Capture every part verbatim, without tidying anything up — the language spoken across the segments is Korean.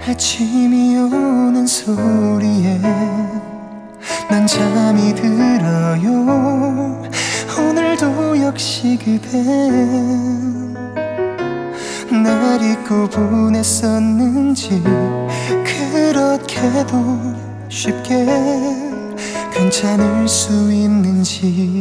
아침이 오는 소리에 난 잠이 들어요. 오늘도 역시 그댄 날 잊고 보냈었는지 그렇게도 쉽게 괜찮을 수 있는지.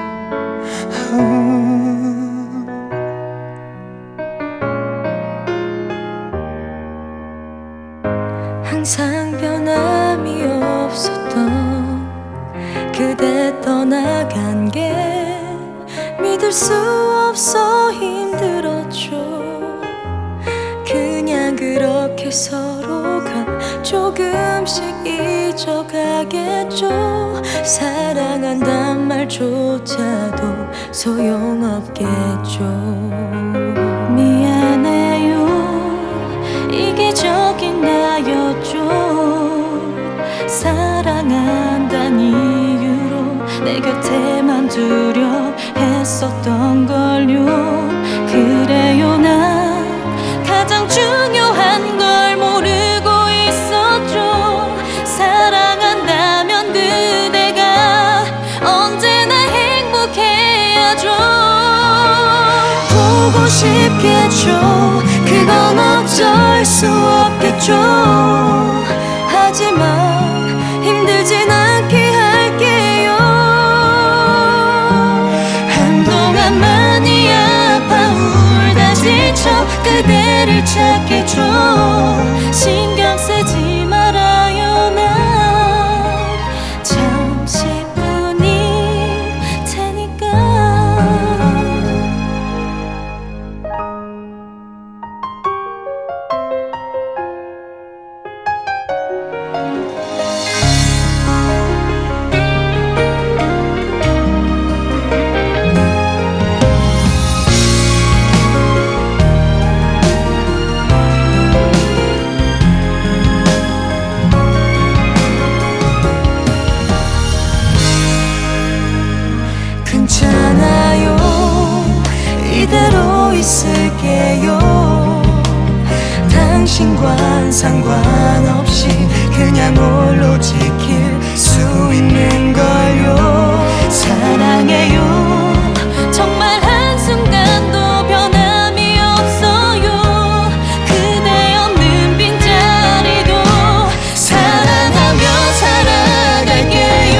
항상 변함이 없었던 그대 떠나간 게 믿을 수 없어 힘들었죠. 그냥 그렇게 서로가 조금씩 잊어가겠죠. 사랑한단 말조차도 소용없겠죠. 미안해요, 이기적인 나였죠. 사랑한다는 이유로 내 곁에만 두려 했었던 걸요. 그래요, 난 가장 중요한 걸 모르고 있었죠. 사랑한다면 그대가 언제나 행복해야죠. 보고 싶겠죠. 그건 어쩔 수 없겠죠. 하지만 힘들진 않게 할게요. 한동안 많이 아파 울다 지쳐 그대를 찾겠죠. 신경 쓰지 말아요, 난 잠시뿐일 테니까. 괜찮아요, 이대로 있을게요. 당신과 상관없이 그냥 홀로 지킬 수 있는 걸요. 사랑해요, 정말 한순간도 변함이 없어요. 그대 없는 빈자리도 사랑하며 살아갈게요.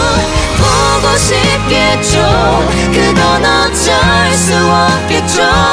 보고 싶겠죠. 그건 어쩔 수 없겠죠.